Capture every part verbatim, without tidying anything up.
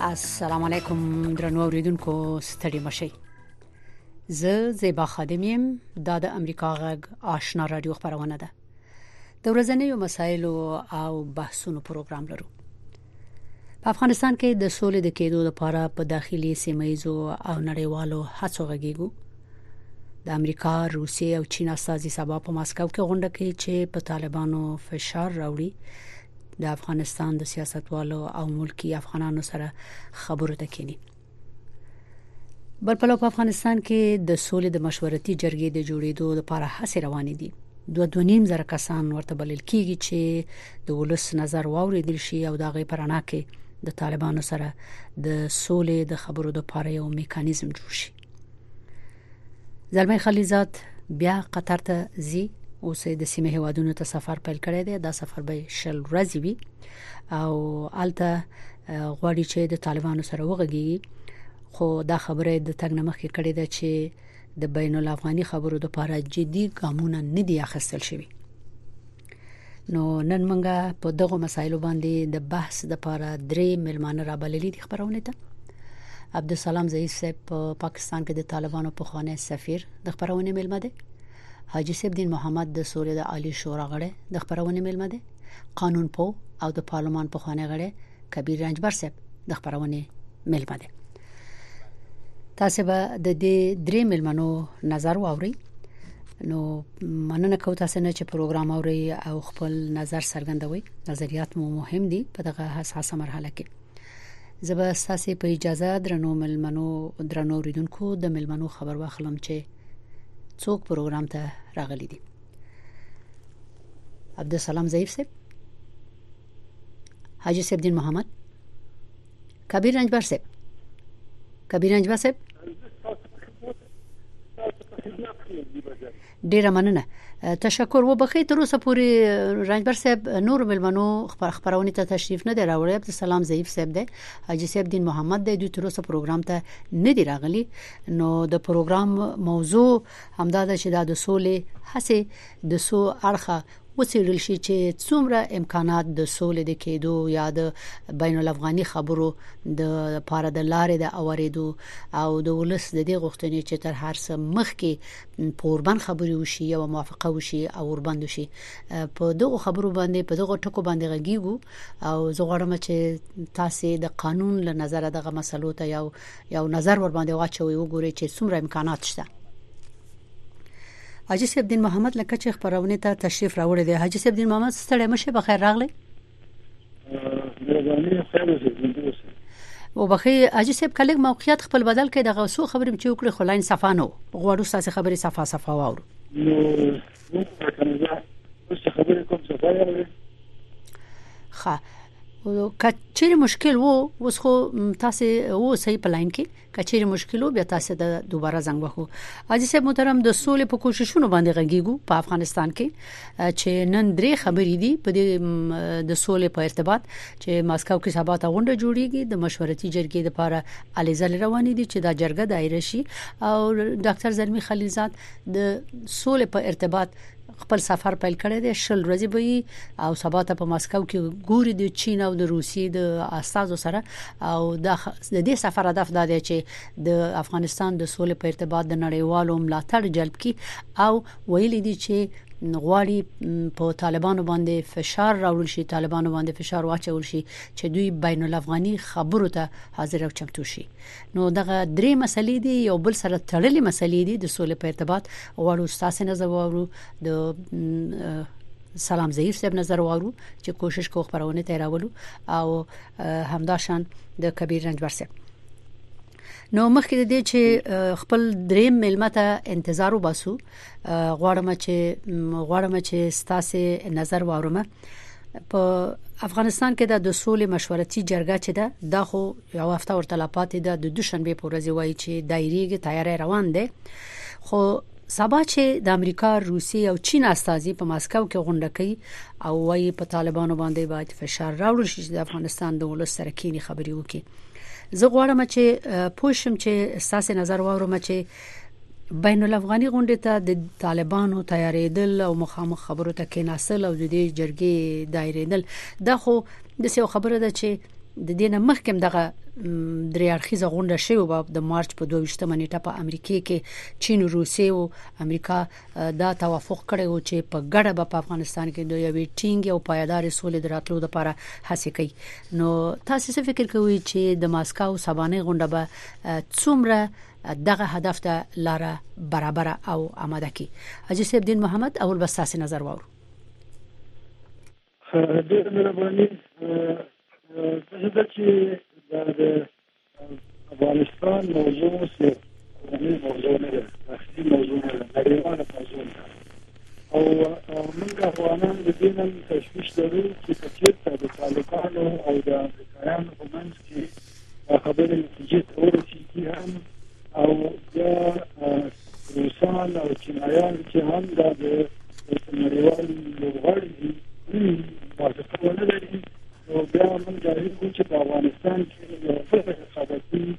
السلام علیکم درنو اوریدونکو ستړي مشئ. زه زیبا خادمیم د امریکا غږ آشنا رادیو خبرونه ده. د ورځنیو مسایلو او بحثونو پروګرام لرو. په افغانستان کې د سولې د کېدو لپاره په داخلي سیمایزو او نړیوالو هڅو غږیږو. د امریکا، روسیې او چین استازي سبا په ماسکو کې غونډه کوي چې په طالبانو فشار راوړي د افغانستان د سیاستوالو او ملکی افغانانو سره خبرو ته کینی. بل په افغانستان کې د سولې د مشورتي جرګې د جوړېدو لپاره هڅې روانې دي. دوه دوه نیم زره کسان ورته بلل کیږي چې د ولس نظر واوریدل شي او د غي پرانا کې د طالبانو سره د سولې د خبرو لپاره یو میکانیزم جوړ شي. زلمي خلیزات بیا قطر ته زی اوسې د سیمه هوادونو ته سفر پیل کړی دی. دا سفر به شل ورځې وي او الته غواړي چې د طالبانو سره وغږیږي. خو دا خبره د تګ نه مخکې کړې ده چې د بین الافغاني خبرو لپاره جدي ګامونه نه دي اخیستل شوي. نو نن موږ په دغه مسایلو باندې د بحث لپاره درې ملمانه را بللي دي. خبرونه ته عبدالسلام ضعیف صاحب په پاکستان کې د طالبانو په خوانه سفیر د خبرونه ملمه ده. حاجی سیب دین محمد د سولې د عالی شورا غړی د خبرونه ملمه ده. قانون پو او د پارلمان په خوانه غړی کبیر رنجبر صاحب د خبرونه ملمه ده. تاسو به د دې درې ملمنو نظر واوري. نو مننه کوم تاسو نه چې پروګرام اوري او خپل نظر څرګندوي. نظریات مو مهم دي په دغه حساسه مرحله کې. زه تاسو په اجازه درنو ملمنو درنو ریدونکو د ملمنو خبر واخلم چې څوک پروګرام ته راغلي دي. عبدالسلام ضعیف صاحب، حاجی سیب دین محمد، کبیر رنجبر صاحب. کبیر رنجبر صاحب ډیره مننه. تشکر. و بخیر تر اوسه پورې رنجبر صاحب نور ملمنو خبرونه ته تشریف نه دی راوړی. عبدالسلام ضعیف صاحب دی، حاجی صاحب دین محمد دی، دوی تر اوسه پروګرام ته نه دی راغلي. نو د پروګرام موضوع همدا ده چې د سولې هڅه د سو اړخه وڅېړل شي چې څومره امکانات د سولې د کېدو یا د بین الافغاني خبرو د لپاره د لارې د اوریدو او د ولس د دې غوښتنې چې تر هر څه مخکې پوربن خبري وشي او موافقه وشي او وربند وشي. په دغه خبرو باندې په دغه ټکو باندې غږیږو او زه غواړم چې تاسو د قانون له نظر دغه مسلو ته یو یو نظر ور باندې واچوي وګورئ چې څومره امکانات شته. حاجی سیب دین محمد لکه چې خبرونه ته تشریف راوړی دی. حاجی سیب دین محمد ستړي مشه بخیر راغلی. او بخیر حاجی سیب کله موقعیت خپل بدل کړي دغه سو خبرې چې وکړي خلاین صفانو غواړو تاسو خبرې صفه صفه واورو. نو نو کنه څه خبرې کوم څه وایي. ښه کچېر مشکل وو اوس خو تاسو وو صحیح پلاین کې کچېر مشکل وو بیا تاسو د دوباره زنګ وخو. حاجی صاحب محترم د سولې په کوششونو باندې غږیږو په افغانستان کې چې نن درې خبرې دي په د سولې په ارتباط چې ماسکو کې سبا ته غونډه جوړیږي د مشورتي جرګې لپاره الیزل روانې دي چې دا جرګه دایره شي او ډاکټر زلمی خلیزات د سولې په ارتباط خپل سفر پیل کړی دی. شل ورځې به او سبا ته په ماسکو کې ګوري د چین او د روسیې د استازو سره او د دې سفر هدف دا دی چې د افغانستان د سولې په ارتباط د نړیوالو ملاتړ جلب کړي او ویلي دي چې غواړي په طالبانو باندې فشار راوړل شي، طالبانو باندې فشار واچول شي چې دوی بین الافغاني خبرو ته حاضر او چمتو شي. نو دغه درې مسلې دي یو بل سره تړلې مسلې دي د سولې په ارتباط. غواړو تاسو نظر واورو د سلام ضعیف صاحب نظر واورو چې کوشش کوو خبرونه ته راولو او همداشان د کبیر رنجبر صاحب. نو مخکې د دې چې خپل دریم ملمته انتظار وباسو غواړم چې غواړم چې تاسو نظر واورم. په افغانستان کې د سولې مشورتي جرګه چې ده دا خو یو هفته ورته لا پاتې ده. د دوشنبه په ورځ وایي چې دایریږي تیاری روان ده. خو سبا چې د امریکا، روسیې او چین استازي په ماسکو کې غونډه کوي او وايي په طالبانو باندې باید فشار راوړل شي چې د افغانستان د ولس سره کینی خبري وکړي. زه غواړم چې پوښم چې تاسو نظر واورم چې بین الافغاني غونډه ته د طالبانو تیارېدل او مخامخ خبرو ته کېناسل او د دې جرګې دایریدل دا خو د څه خبره ده چې د دې نه مخکې دغه درې اړخیزه غونډه شوه په د مارچ په دوه ویشتمه نیټه په امریکا کې چین او روسیه او امریکا دا توافق کړی و چې په ګډه په افغانستان کې د یوې ټینګ او پایدار سولې دراتلو لپاره هڅه کوي. نو تاسو څه فکر کوئ چې د ماسکو سبانه غونډه به څومره دغه هدف ته لار برابر او آماده کی؟ حاجی صاحب دین محمد اول بس تاسو نظر وور. ډېر مهرباني. زه چې د افغانستان موضوع څه موضوع نه ده، اصلي موضوع نه ده، نړیواله موضوع ده او موږ افغانان د دې نن تشویش لرو چې چېرته د طالبانو او د امریکایانو په منځ کې خبرې نتیجې ته ورسېږي هم او بیا روسان او چینایان چې هم دا د نړیوال لوبغاړي دي موافقه ونه لري، نو بیا موږ جاري کوو چې په افغانستان کې یو څه رقابتي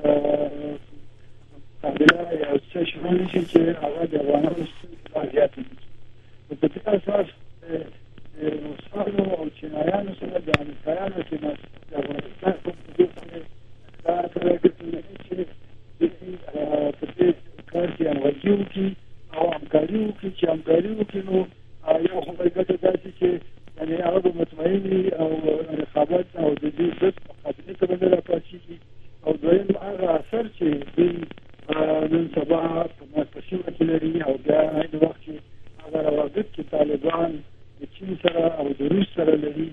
قابله یا څه شروع نشي چې هغه د افغانانو ستونزې زیاتې دي. په دې اساس روسانو او چینایانو سره د امریکایانو کې د افغانستان په اړه دا ترګټونه چې په دې کار کې همغږي وکړي او همکاري وکړي چې همکاري وکړي نو یو خو به ګټه داسې چې یعنې هغه به مطمئن وي او رقابت او د دې ضد مقابلې ته به نه راپاڅېږي او دویم هغه اثر چې دوی نن سبا په ماسپښین کې لري او بیا عین وخت کې هغه روابط چې طالبان د چین سره او د روس سره لري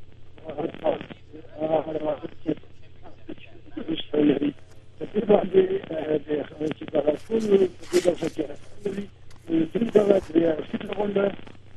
هغه روابط چې د روس سره لري په دې باندې چې دغه ټول په دې ډول کې لري دوی دغه درې اړخیزه غونډه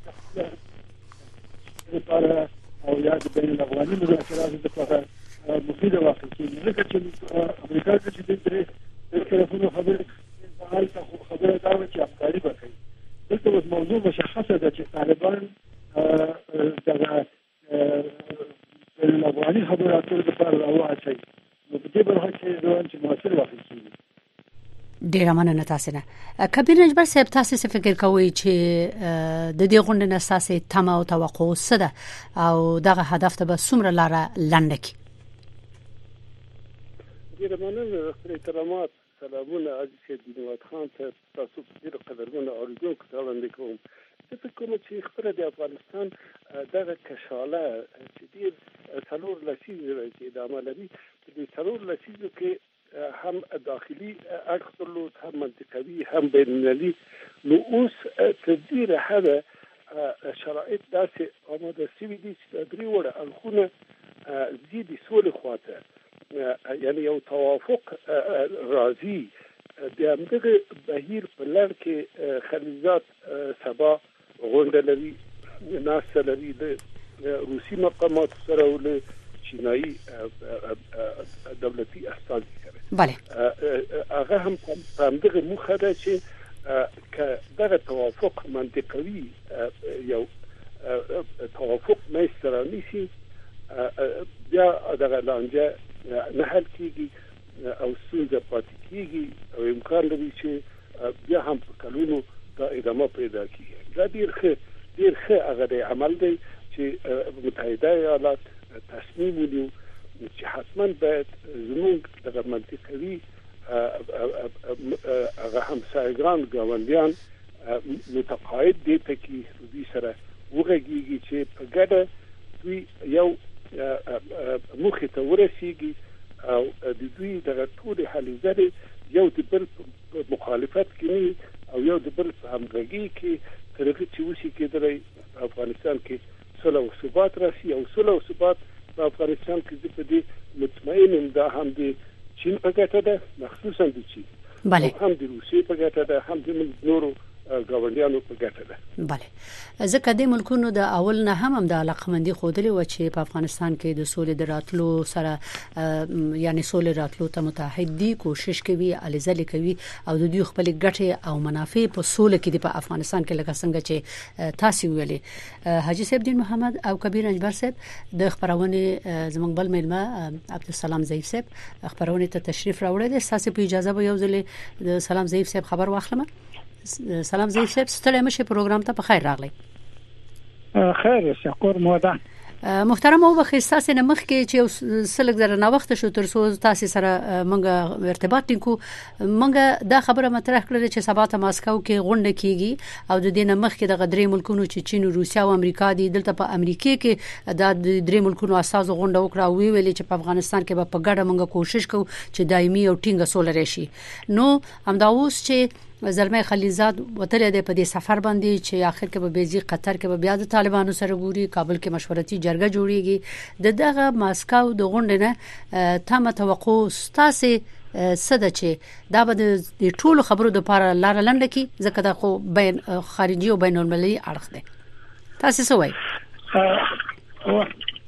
لپاره او یا د بین الافغاني مذاکراتو لپاره مفیده واقع کېږي، ځکه چې امریکا کې چې د درې طرفونو خبرې هلته خبره دا وه چې همکاري به کوي. دلته اوس موضوع مشخصه ده چې طالبان دغه بین الافغاني خبرو اترو لپاره راواچوي، نو په دې برخه کې روان چې مؤثر واقع کېږي. ډیره مننه تاسو نه. کبیر نجبر صاحب تاسو څه فکر کوئ چې د دې غونډې نه اساسي تمه او توقع څه ده او دغه هدف ته به څومره لار لنډه کی؟ ډیره مننه. خپل احترامات سلامونه عزیز دینوات خان ته تاسو ډیر قدرمنه اوریدونکو ته وړاندې کوم. زه فکر کوم چې خپل د افغانستان دغه کشاله چې ډیر څلور لسیزې کې د عملي د څلور لسیزو کې هم داخلي اړخ درلود، هم منطقوي، هم بین‌المللي. نو اوس تر ډیره حده شرایط داسې آماده شوي دي چې د درې وړه اړخونه ځي د سولې خواته، یعنې یو توافق راځي. د همدغه بهیر په لړ کې خلیجات سبا غونډه لري، ناسته لري له روسي مقاماتو سره او له چینایي دولتي استازي سره. بله هغه هم په همدغه موخه ده چې که دغه توافق منطقوي یو توافق منځته رانیسي، بیا دغه لانجه نه حل کېږي او ستونزه پاتې کېږي او امکان لري چې بیا هم په کلونو دا ادامه پیدا کېږي. دا ډېر ښه ډېر ښه هغه د عمل دی چې متحده ایالات تصمیم ونیو چې حتما باید زموږ دغه منطقوي هغه همسایګان ګاونډیان متقاعد دي ته کې دوی سره وغږیږي چې په ګډه دوی یو موخې ته ورسیږي او د دوی دغه ټولې هلې ځلې یو د بل په مخالفت کې نه او یو د بل په همغږي کې تر هغه چې وشي کېدلی په افغانستان کې صلح او ثبات راشي او صلح او ثبات په افغانستان کې په دې مطمئن یم دا هم د چین په ګټه ده، مخصوصا د چین، هم د روسیې په ګټه ده، هم د نورو ګاونډیانو په ګټه ده. بله ځکه د ملکونو د اول نه هم د علاقمندي خودلې و چې په افغانستان کې د سولې د راتلو سره یعنی سولې راتلو ته متحد دي، کوشش کوي، الزل کوي او د دوی خپل ګټه او منافع په سولې کې د په افغانستان کې لکه څنګه چې تاسو ویلي. حاجی صاحب دین محمد او کبیر انجبر صاحب د خبرونه زمنګ بل ملما عبدالسلام ضعیف صاحب خبرونه ته تشریف راوړل دي. تاسو په اجازه به یو ځل د سلام ضعیف صاحب خبر واخلم. سلام ضعیف صاحب ستړی مشه پروګرام ته په خیر راغلی. خیر شه کور موده. محترم او بخښتاسه نه مخ کې چې سلګ زره نه وخت شو تر څو تاسو سره منګه ارتباط ټینګو منګه دا خبره مطرح کړل چې سبا ته ماسکو کې غونډه کیږي او د دې نه مخ کې د غدري ملکونو چې چین او روسیا او امریکا دي دلته په امریکا کې د درې ملکونو اساس غونډه وکړه او ویلي چې په افغانستان کې به په ګډه منګه کوشش کوو چې دایمي او ټینګه سول راشي. نو همدا اوس چې زلمه خلیلزاد وتره د په دې سفر باندې چې اخر کې به بیزي قطر کې به بیا د طالبانو سره ګوري کابل کې مشورتي جرګه جوړیږي د دغه ماسکو د غونډې نه تمه توقع ستاسو سده چې دا به د ټولو خبرو د لپاره لار لنډه کی ځکه دا خو بین خارجي او بین المللي اړخ دی. تاسو څه وایي؟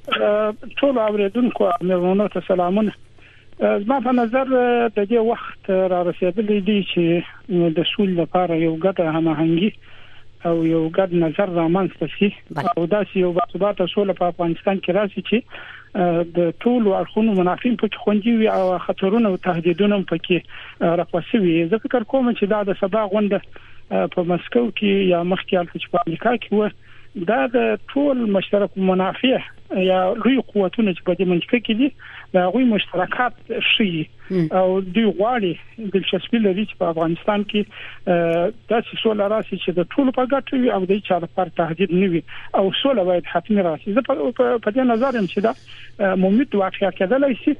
ټول اوریدونکو مېرمنو ته سلامونه. زما په نظر د دې وخت را رسیدلی دی چې د سول لپاره یو ګډه هماهنګي او یو ګډ نظر رامنځته شي او داسې یو باثباته سول په افغانستان کې راشي چې د ټول اړخونو منافین په خوندي وي او خطرونه او تهدیدونه پکې راپاسوي. زه فکر کوم چې دا د سبا غونډه په مسکو کې یا مخکې چې په امریکا کې و دا د ټول مشترک منافع یا لوی قوتونه چې په دې منځ کې دي دا غوي مشترکات شي او دوی غواړي د چسپی لري چې په افغانستان کې داسې سول راسي چې د ټول په ګټه وي او د چا لپاره تهدید نه وي او سول باید حتمي راسي. زه په دې نظر هم چې دا ممکن واقعیا کېدلای شي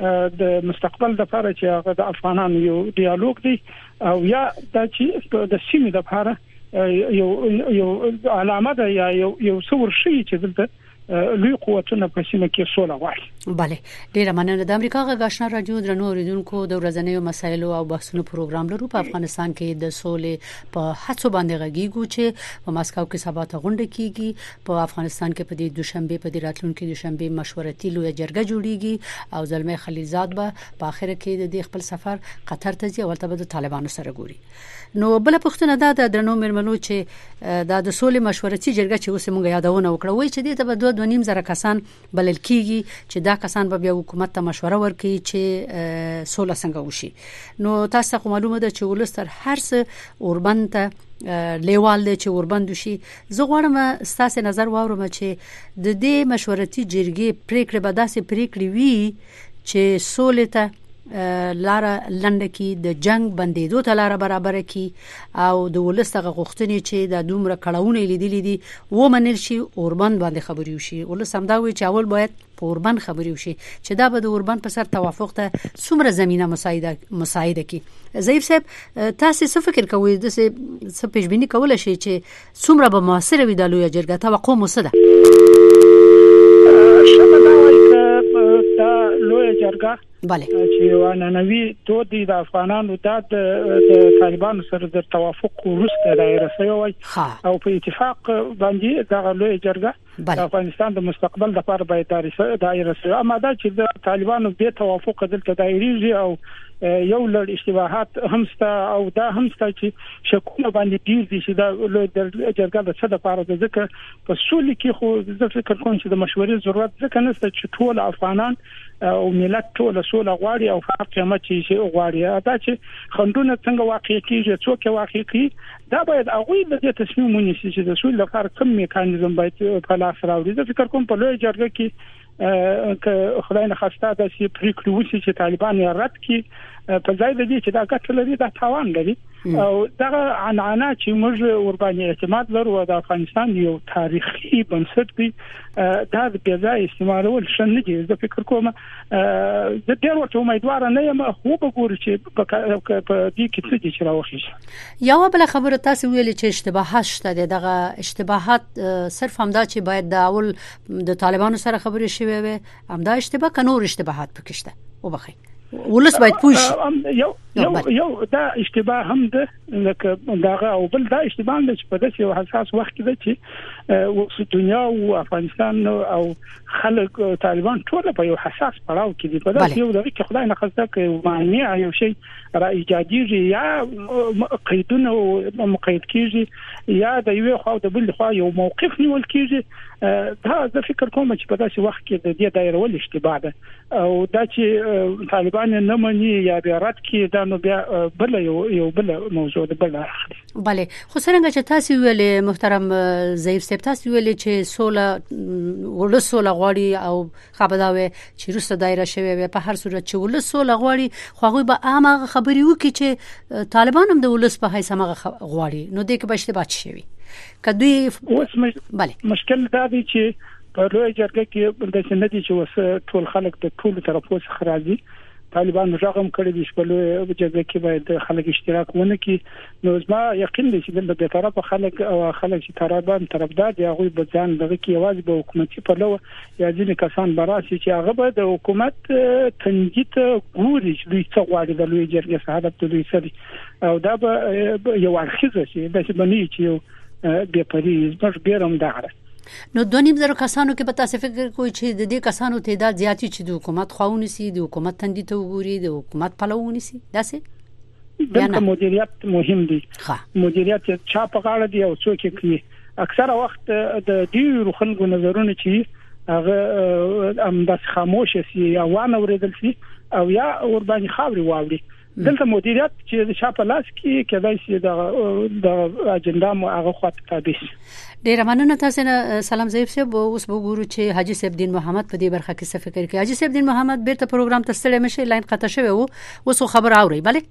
د مستقبل لپاره چې هغه د افغانانو یو ډیالوګ دی او یا د چې د سیمې لپاره یو یو علامه ده یا یو یو څور شي چې دلته لوی قوتونه په سیمه کې سوله غواړي. بله ډیره مننه. د امریکا غږ آشنا رادیو درنو اوریدونکو د ورځنیو مسایلو او بحثونو پروګرام لرو په افغانستان کې د سولې په هڅو باندې غږیږو چې په ماسکو کې سبا ته غونډه کیږي. په افغانستان کې په دې دوشنبه په دې راتلونکو دوشنبه مشورتي لوی جرګه جوړیږي او زلمه خلیلزاد به په اخر کې د خپل سفر قطر ته ځي او ولته به د طالبانو سره ګوري. نو بل پښتنه دا د درنو مېرمنو چې دا د سولې مشورتي جرګه چې اوس موږ یادونه وکړه وای چې دې ته به دوه دوه نیم زره کسان بلل کیږي چې دا کسان به بیا حکومت ته مشوره ورکړي چې سوله څنګه وشي. نو تاسو خو معلومه ده چې ولستر هر څه اوربند ته لیوال دی چې اوربند شي. زه غواړم ستاسو نظر واورم چې د دې مشورتي جرګې پریکړه به داسې پریکړه وي چې سولې ته لاره لنډه کی د جنگ بندیدو ته لاره برابر کی او د ولستغه غوښتنې چې د دومره کړهونه لیدلې دي و منل شي اوربند باندې خبري وشي. ولس هم دا وی چې اول باید په اوربند خبري وشي چې دا به د اوربند په سر توافق ته څومره زمينه مساعده مساعده کی. ضعیف صاحب تاسو څه فکر کوئ د څه پیشبینی کول شي چې څومره به موثر وي د لوی جرګه توقع مو څه ده؟ شپه دا وایي چې دا لوی جرګه بله چې وانانوي دود د افغانانو د طالبانو سره د توافق ورسته دایره شوی او په اتفاق باندې د لوی جرګه د افغانستان د مستقبل لپاره باید دایره شوی. اما دا چې د طالبانو به توافق دلته دایریږي او یو لړ اشتباهات همسته او دا همسته چې شکونه باندې ډیر دي چې دا لوی جرګه د څه لپاره د ذکر په سولې کې خو د فکر کوم چې د مشورې ضرورت ځکه نشته چې ټول افغانان او ملت ټول سوله غواړي او په قیامت چې غواړي. دا چې خندونه څنګه واقع کیږي څوک واقع کیږي دا باید هغه د دې تصمیم ونیسي چې د سولې لپاره کوم میکانیزم باید په لاس راوړي. زه فکر کوم په لوی جرګه کې که خدای نه خواسته د سی پریکړه وشي چې طالبان یې رد کړي په ځای د دې چې دا ګټه لري دا تاوان لري او دا عنعنه چې موږ ورباندې اعتماد لرو د افغانستان یو تاریخي بنسټ دی دا د بیا استعمالول شنه دي. زه فکر کوم د ډېر وخت امیدوار نه یم خو به ګورو چې په دې کې څه دي چې راوخی. یو بل خبره تاسو ویل چې اشتباهات شته دغه اشتباهات صرف همدا چې باید د اول د طالبانو سره خبرې شوي وي همدا اشتباه کنور اشتباهات پکې شته وبخي ولس باید پوښ یو یو یو دا اشتباه هم ده لکه داغه او بل دا اشتباه ده چې په داسې یو حساس وخت کې ده چې وسو دنیا او افغانستان او خلک طالبان ټول په یو حساس پړاو کې دي. په داسې یو دغه کې خدای نه خواسته کې معنی یو شی را ایجادیږي یا قیدونه او مقید کیږي یا د یو خو د بل خو یو موقف نیول کیږي. دا زه فکر کوم چې په داسې وخت کې د دې دایره ول اشتباه ده او دا چې طالبان نه مني یا بیا رد کړي دا بیا نو بیا بل یو یو بل موضوع ده بل اخلي. بله خو څنګه چې تاسو ویلې محترم ضعیف صاحب تاسو ویلې چې سوله ول سوله غواړي او خبرداوي چې روسه دایره شوی په هر صورت چې ول سوله غواړي خو هغه به عامه خبري وکړي چې طالبان هم د ولس په حیث هغه غواړي نو دغه بشته بچ شي کدوې اوس بله مشکل دا دی چې په لوی جرګه کې د سندې چې وس ټول خلک د ټول طرفو څخه راځي طالبان رغم کړی دي چې په لوی جرګه کې باید خلک اشتراک ونه کړي نو زما یقین دی چې د طرفه خلک او خلک چې طالبان طرفدار دي هغه به ځان دغه کې یوازې به حکومتي په لو یا ځینې کسان براسي چې هغه به د حکومت تنجید ګوري چې دوی څه غواړي د لوی جرګې صاحب ته دوی سړي او دا به یو ارخیزه شي د څه بني چې یو به پرې زموږ بیرم دغه نو دونیم زره کسانو کې په تاسو فکر کوئ چې د دې کسانو تعداد زیاتی چې د حکومت خواوني سي د حکومت تندې ته وګوري د حکومت پلوونی سي داسې دغه مدیریت مهم دی مدیریت چا په غاړه دی او څوک کوي اکثره وخت د دې خلکو نظرونه چې هغه ام د خاموش سي یا وانه ورېدل سي او یا ور باندې خاوري واوري دلته مدیریت چې شا په لاس کې کېدای شي د د اجنډا مو هغه خاطر تابع شي. ډیر مننه تاسو نه سلام ضعیف صاحب اوس وګورو چې حاجی صاحب دین محمد په دې برخه کې څه فکر کوي. حاجی صاحب دین محمد بیرته پروګرام ته ستړي مشه لاین قطع شوی وو اوس خبر اوري bale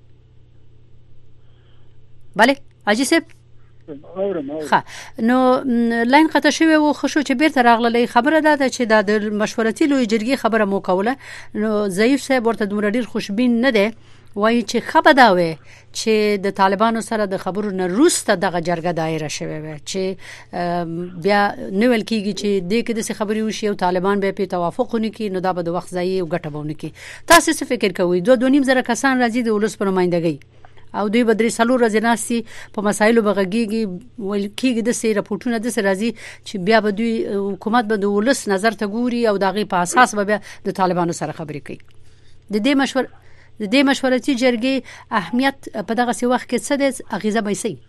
bale حاجی صاحب اورم ها نو لاین قطع شوی وو خو چې بیرته راغله خبره ده چې د مشورتي لوی جرګې خبره مو کوله نو ضعیف صاحب ورته دومره ډیر خوشبین نه ده وایي چې خبرداوي چې د طالبانو سره د خبرو نه روسته دغه جرګه دایره شوی وي چې بیا نوول کیږي چې د کې د خبري وشي او طالبان به په توافق ونکي نو دا به د وخت ځای او ګټه بونه کی. تاسو څه فکر کوئ دوه دونیم زره کسان راځي د ولس پر نمائندګۍ او دوی بدري سلور رزناسي په مسایلو بغږیږي ول کیږي د سي راپورټونه د سر راځي چې بیا به دوی حکومت به د ولس نظر ته ګوري او دغه په اساس به د طالبانو سره خبرې کوي. د دې مشور د دې مشورتي جرګې اهمیت په دغه سی وخت کې څه د اغیزه به سي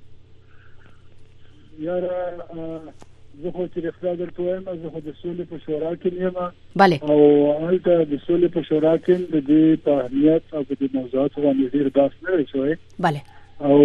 یار زه خو چې اخلاق درته وایم زه خو د سولې په شورا کې یم bale او هلته د سولې په شورا کې د دې په اهمیت او د موضوعات باندې ډیر بحث نه شوی bale او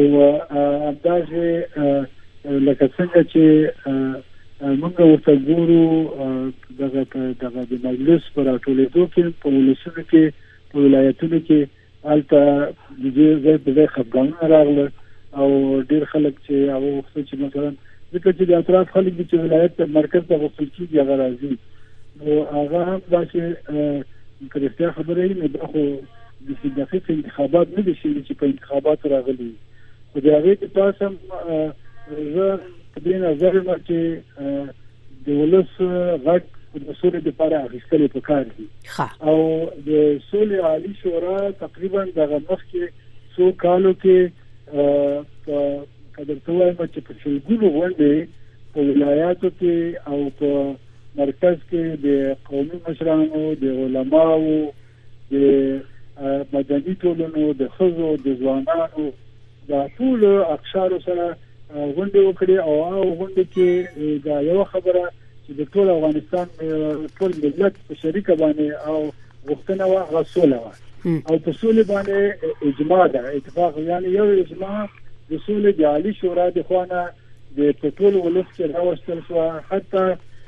اندازې لکه څنګه چې موږ ورته ګورو دغه دغه د مجلس پر ټولېدو کې په ولسونو کې ولایتونو کې الته د دې ځای په ځای خپګان راغله او ډیر خلک چې هغه وخت چې مثلا ځکه چې د اطراف خلک چې ولایت په مرکز ته وصل کیږي هغه راځي نو هغه هم داسې کریسیا خبره نه ده خو د دقیق انتخابات نه دي چې په انتخابات راغلي خو د هغه په تاسو زه په دې نظر ما چې د ولس غږ د سولې لپاره اخیستل پکار دي او د سولې عالی شورا تقریبا دغه مخکې څو کالو کې په قدر توای چې په شلګونو غونډې په ولایاتو کې او په مرکز کې د قومي مشرانو د علماو د مدني ټولنو د خزو د ځوانانو د ټول اقشار سره غونډې وکړي او هغه غونډې کې دا یو خبره چې د ټول افغانستان ټول ملت په شریکه باندې او غوښتنه وا غوښتنه وا او په سولې باندې اجماع ده اتفاق یعنی یو اجماع د سولې د عالی شورا د خوانه د ټول ولس کې راوستل شو حتی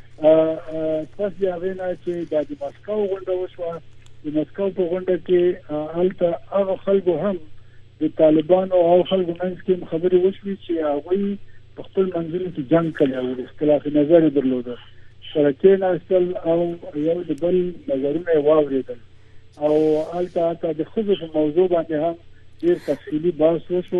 پس د هغه چې د مسکو غونډه وشوه د مسکو په غونډه کې البته هغه خلکو هم د طالبانو او خلکو منځ کې خبرې وشوي چې هغه په خپل منځل کې جنگ کړی او اختلاف نظر درلوده شرکې ناستل او یو د بل نظرونه واوریدل او البته د خصوص موضوع باندې هم ډیر تفصیلی بحث وشو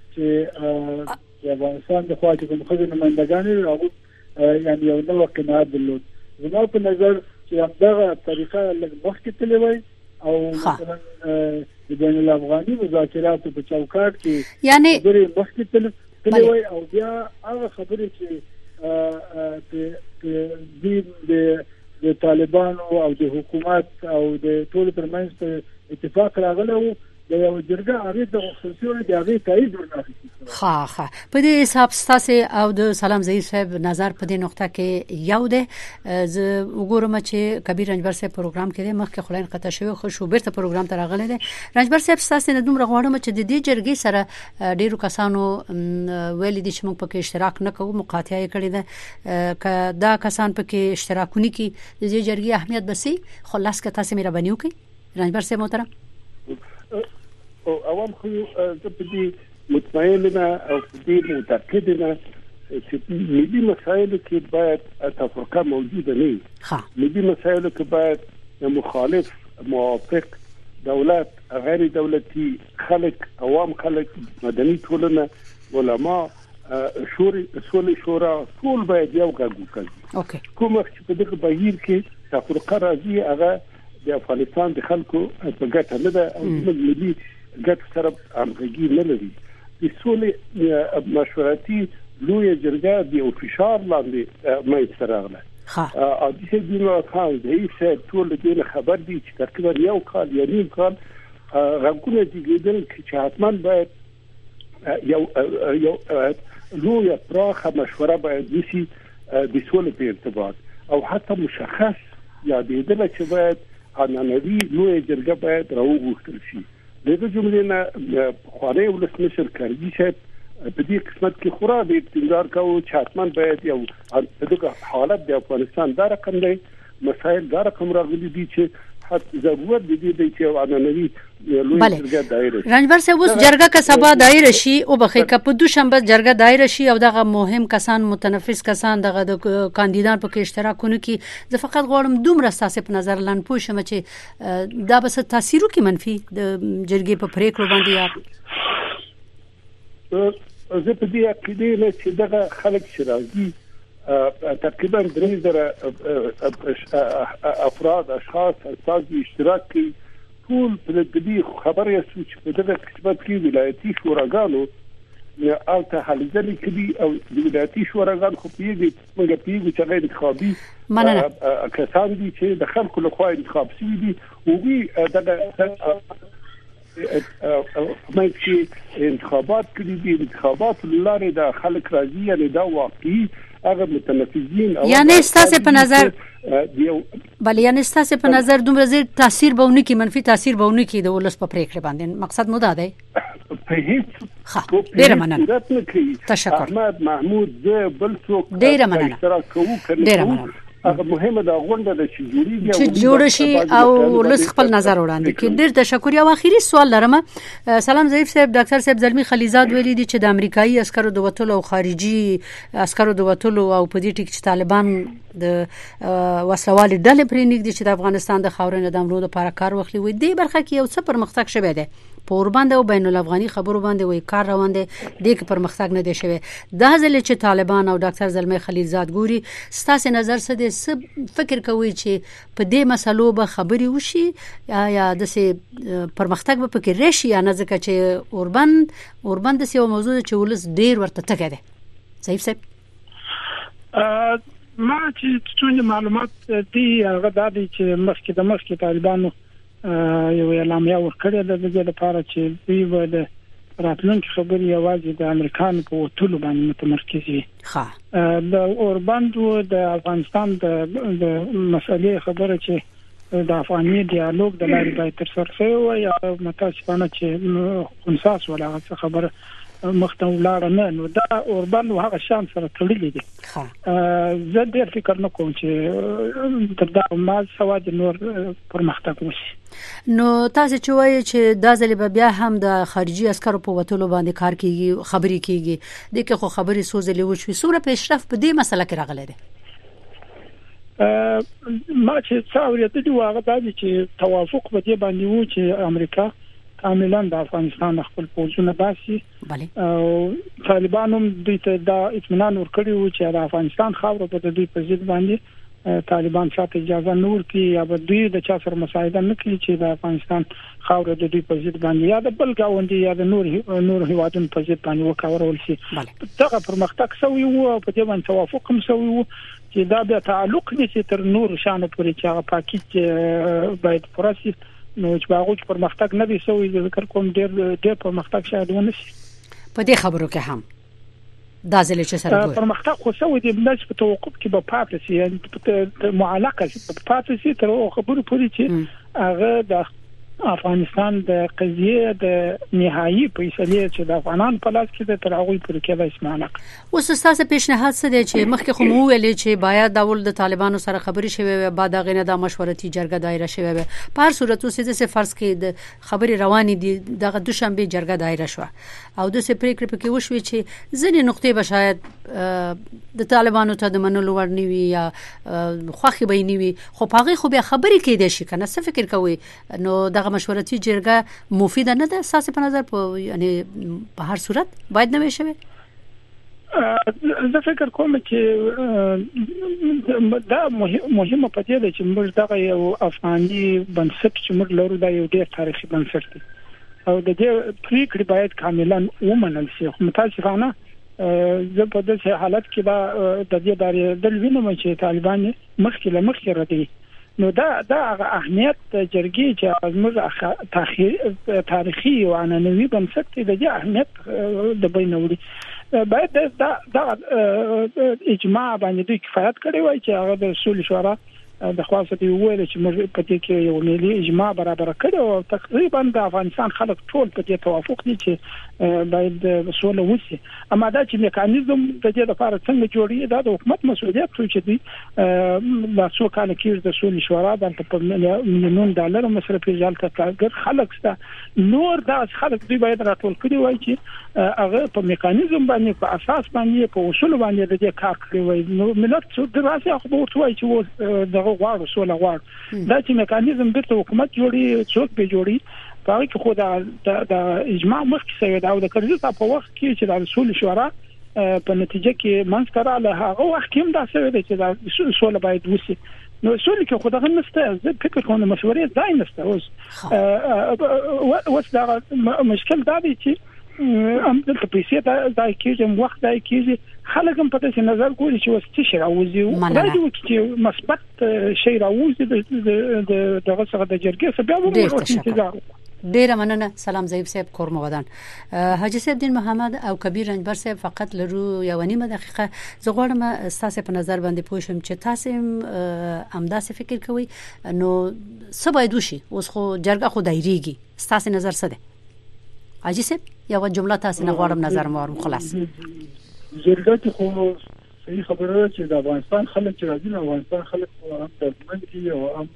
چې د افغانستان د خواجه کوم خزینه نمائندګان او یعنی یو نو قناعت درلود زما په نظر چې دغه طریقه لږ مخکې تللی وای او مثلا د بین الافغاني مذاکراتو په چوکاټ کې یعنی ډېر مخکې تللی تلوي او بیا هغه خبرې چې په د د طالبانو او د حکومت او د ټول ترمنځ په اتفاق راغله د یو جرګه هغه د خصوصیو د هغه تایید ورناخیستل. ها ها په دې حساب ستاسو او د سلام ظهیر صاحب نظر په دې نقطه کې یو ده. ز وګورم چې کبیر رنجبر صاحب پروګرام کې مخکې خلین قطع شوی خو شو بیرته پروګرام ته راغلی دی. رنجبر صاحب ستاسو نه دومره غواړم چې د دې جرګې سره ډیرو کسانو ویل دي چې موږ پکې اشتراک نه کوو، مقاطعه یې کړې ده. ک دا کسان پکې اشتراکونه کوي د دې جرګې اهمیت بسي خلاص که تاسو مې را بنیو کوي رنجبر صاحب محترم. او عوام خو زه په دې مطمئنه او په دې متأکده چې ملي مسایلو کې باید تفرقه موجوده نه وي. ملي مسایلو کې باید مخالف، موافق، دولت، غیر دولتي خلک، عوام خلک، مدني ټولنه، علما، شوري سولې شورا ټول باید یو غږ وکړي. کوم چې په دغه بهیر کې تفرقه راځي هغه د افغانستان د خلکو په ګټه نه ده او د ملي ګټو سره همغږي نه لري. د سولې مشورتي لویه جرګه د فشار لاندې مې راغله. او د دې د خان د هیڅ ټول دې خبر دي چې تقریبا یو کال یا نیم کال غوښنه دي چې حتمان باید یو یو لویه پراخه مشوره باید وشي د سولې په ارتباط او حتی مشخص یادېدل چې باید عنعنوي لویه جرګه باید راوغوښتل شي. دغه جملې نه خوانې ولسمشر کارګي صاحب په دې قسمت کې خورا د ټینګار کوي چې حتمان باید یو دغه حالت د افغانستان دا رقم دی، مسایل دا رقم راغلي دي چې حتی ضرورت دي دي چې عنعنوي لویه جرګه دایره شي. رنجبر صاحب اوس جرګه که سبا دایره شي او بخې که په دوشنبه جرګه دایره شي او دغه مهم کسان، متنفس کسان، دغه د کاندیدان په کې اشتراکونه کوي، زه فقط غواړم دومره ستاسو په نظر لاندې پوه شم چې دا به څه تاثیر وکړي منفي د جرګې په پریکړو باندې. یا زه په دې عقیده یم چې دغه خلک چې راځي تقریبا درې زره افراد اشخاص اساسي اشتراک کوي، ټول په دې خبره یې چې په دغه قسمت کې ولایتي شوراګانو او ته هلځلې کوي او د ولایتي شوراګانو خو پیږي موږ پیږو چې غیر انتخابي کسان دي چې د خلکو لخوا انتخاب شوي دي او وی دغه مې چې انتخابات کړي دي، انتخابات لاره د خلک راځي یعنی دا واقعي هغه متنفذین او یعنی ستاسو په نظر بل یعنی ستاسو په نظر دومره زیر تاثیر بهونه کی منفي تاثیر بهونه کی د ولس په پریکړه باندې مقصد مو دا دی؟ په هیڅ ډیره مننه. تشکر احمد محمود زه بل څوک ډیره مننه. ډیره مننه. هغه مهمه دا غونډه د چې جوړیږي چې جوړ شي او لس خپل نظر وړاندې کړي. ډیر تشکر. یو اخیری سوال لرم. سلام ظریف صاحب، ډاکټر صاحب زلمی خلیزاد ویلي دي چې د امریکایي عسکرو د وټلو او خارجي عسکرو د وټلو او په دې ټیک چې طالبان د وسلوالي ډلې پرې نږدې چې د افغانستان د خاورې د امرو لپاره کار واخلي، وي دې برخه کې یو څه پرمختګ شوی دی په اور باندې او بین الافغاني خبرو باندې وي کار روان دی، د کې پرمختګ نه دی شوی. دا ځل چې طالبان او ډاکټر زلمی خلیزاد ګوري، ستاسو نظر څه دی؟ څه فکر کوي چې په دې مسلو به خبري وشي یا د سه پرمختګ به پکې راشي یا نه؟ ځکه چې اوربند اوربند د یو موضوع چې ولس ډیر ورته ټکه دی. صحیح صاحب ما چې څونه معلومات دي هغه د دې چې مخکې د مخکې طالبانو یو اعلامیه ورکړې ده د دې لپاره چې دوی د راتلونکي خبرې یوازې د امریکایانو په وټلو باندې متمرکز وي. ښه د اوربند د افغانستان د مسلې خبره چې د افغاني ډیالوګ د لارې باید ترسره شي یا متاسفانه چې خنثاس ولا خبره مخته ولاړه نه، نو دا اوربند هغه شان سره تړلې دي. زه ډېر فکر نه کوم چې تر دا ما سواد نور پرمختګ وشي. نو تاسو چې وایي چې دا ځل به بیا هم د خارجي عسکرو په وټلو باندې کار کیږي، خبري کیږي، د کې خو خبري سوزلې وشوي، څومره پیشرفت په دې مسله کې راغلی دی؟ ما چې څو ورته دی واغه دا چې توافق په دې باندې وو چې امریکا کاملا د افغانستان خپل پوځونه باسي او طالبان هم دوی ته دا اطمینان ورکړي وو چې د افغانستان خاور په دوی په ضد باندې طالبان شاته اجازه نه ورکړي یا به دوی د چا سره مساعده نه کوي چې د افغانستان خاور د دوی په ضد باندې یا د بل گاونډي یا د نور نور هیوادونو په ضد باندې وکاورول شي. دغه پرمختګ سوی وو او په دې باندې توافق هم سوی وو چې دا به تعلق نشي تر نور شانه پورې چې هغه پاکیج باید پروسس نو چې باغوچ پرمختګ نه دی سوی ذکر کوم ډیر ډیر پرمختګ شاید ونه شي په دې خبرو کې هم دا ځل چې سره ګور پرمختګ خو سوی دی بلش په توقف کې به پاتې شي یعنی معلقه پاتې شي تر خبرو پورې چې هغه د افغانستان د قضیه د نهایی فیصله چې د افغانان په لاس کې د تر هغه پورې کېدای شي معنا اوس تاسو پیشنهاد څه دی چې مخکې خو مو ویلې چې باید د اول د طالبانو سره خبرې شوي وي بعد غینه د مشورتي جرګه دایره شوي وي په هر صورت اوس د فرض کې د خبرې روانې دي دغه دوشنبه جرګه دایره شو او د سه پریکړه پکې وشوي چې ځینې نقطې به شاید د طالبانو ته د منلو ور نیوي یا خوخي به نیوي خو پاغي خو به خبرې کېدې شي کنه څه فکر کوي نو دغه مشورتي جرګه مفیده نه ده اساس په نظر په یعنی په هر صورت باید نه وشي زه فکر کوم چې دا مهمه پدې ده چې موږ دغه یو افغاني بنسټ چې موږ لرو دا یو ډېر تاریخي بنسټ دی او د دې پریکړې باید کاملا ومنل شي خو متاسفانه زه په دې حالت کې دا د دې داري د وینم چې طالبان مخکې له مخکې ردي نو دا دا اهمیت جرګې چې زموږ تاریخي او عنعنوي بنسټ دی د اهمیت د بینوري باید دا دا اجماع باندې د کفایت کړي وای چې هغه د اصول شورا د خاصه دی ویل چې موږ په دې کې یو ملي اجماع برابر کړو او تقریبا د افغانستان خلک ټول په دې توافق دي چې باید وسوله وشي اما دا چې میکانیزم د دې لپاره څنګه جوړي دا د حکومت مسؤلیت خو چې دی لا څو کال کې د اصول شورا د په میلیون ډالر مصرف ځل ته خلک ست نور دا خلک دوی باید راټول کړي وای چې هغه په میکانیزم باندې په اساس باندې په اصول باندې د دې کار کوي وای نو ملت څو دراسه خو ورته وای چې د غواړو سوله غواړو دا چې میکانیزم د حکومت جوړي څوک به جوړي پاره کې خو دا د اجماع مخکې سوي دا د کرزي په وخت کې چې د رسول شورا په نتیجه کې منځ له هغه وخت کې هم دا سوي چې دا سوله باید وشي نو سوله کې خو دغه نسته زه فکر کوم مشورې ځای نسته اوس اوس دا مشکل دا دی چې ام د پیسې دا دای کېږي وخت دای کېږي خلک هم په دې نظر ګوري چې وسته شي راوځي او راځي چې مثبت شي راوځي د دغه څنګه د جرګې څخه بیا موږ انتظار ډیره مننه سلام ضیف صاحب کورم ودان حاجی صاحب دین محمد او کبیر رنجبر صاحب فقط لرو یو نیمه دقیقه زه غواړم تاسو په نظر باندې پوښتم چې تاسو امداسه فکر کوئ نو څه باید وشي اوس خو جرګه خو دایریږي تاسو نظر څه دی حاجی صاحب یو جمله تاسو نه غواړم نظر مو خلاص جرګه خو صحیح خبره چې د افغانستان خلک چې راځي د افغانستان خلک هم د منځي او هم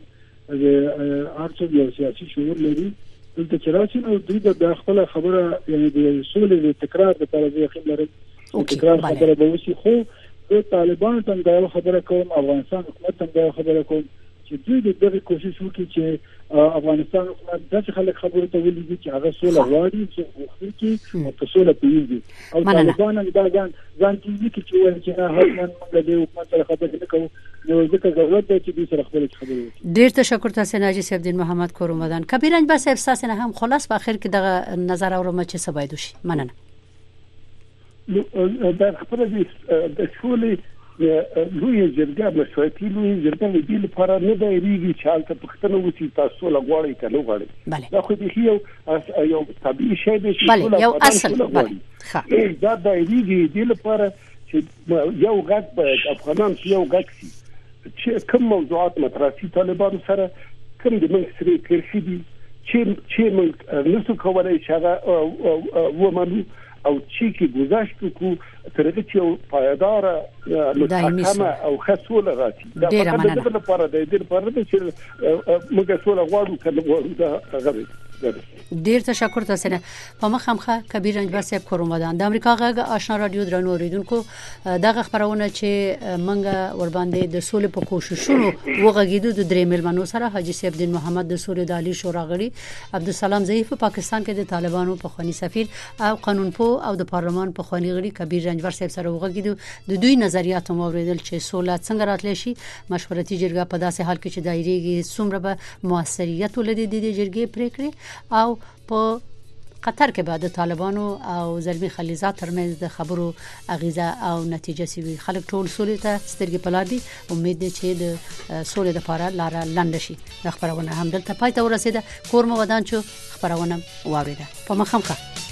د ارڅو یو سیاسي شعور لري دلته چې راشي نو دوی د خپل خبره یعنی د اصول د تکرار د طرفه خپل لري تکرار خبره به وشي خو د طالبانو ته دا خبره کوم افغانستان حکومت ته دا خبره کوم چې دوی د دغه کوشش وکړي چې افغانستان حکومت داسې خلک خبرو ته ولېږي چې هغه سوله غواړي چې وکړي او په سوله پیږي او طالبان دا ځان ځان کې چې وایي چې حتما موږ د حکومت سره خبرې نه کوو نو ځکه ضرورت دی چې دوی سره خبرې کوي. ډېر تشکر تاسو ناجی صاحب دین محمد کورومدان کبیر رنج بس احساس نه هم خلاص په اخر کې دغه نظر اورم چې څه باید وشي. مننه. دا خبره د شولې لوی جرګه مشورتي لوی جرګه د لپاره نه دی ریږي چې حالت پښتنو وسی تاسو لغواړی کنه غواړي دا خو دې یو یو طبيعي شی دی چې یو اصل بله دا د ریږي د لپاره چې یو غږ په افغانان یو غږ شي چې کوم موضوعات مطرح شي طالبان سره کوم د من سره کړی دي چې چې موږ نسو کولای چې ومنو او چې کې گذاشت کو ترغه چې پایدار مستحکمه او خصوله راځي دا په دې لپاره د دې لپاره چې موږ ټول غواړو کله غواړو دا غوړي ډیر تشکر تاسو نه په مخامخه کبیر رنج بس صاحب کورومدان د امریکا غږ آشنا رادیو درنو اوریدونکو دغه خبرونه چې منګه ور باندې د سولې په کوششونو وغږیدو د درې ملمنو سره حاجی صاحب دین محمد د سولې د عالی شورا غړي عبدالسلام ضعیف په پاکستان کې د طالبانو په خواني سفیر او قانون پو او د پارلمان په خواني غړي کبیر رنج بس صاحب سره وغږیدو د دوی نظریات مو اوریدل چې سوله څنګه راتلی شي مشورتي جرګه په داسې حال کې چې دایریږي څومره به موثریت ولري د دې جرګې پریکړې او په قطر کې به د طالبانو او زلمی خلیزات ترمنځ د خبرو اغیزه او نتیجه سوي خلک ټول سولې ته سترګې پلادي امید دي چې د سولې لپاره لار لنډ شي. د خبرونه هم دلته پای ته ورسیده. کور مو ودان چې خبرونه واوریده په مخمخه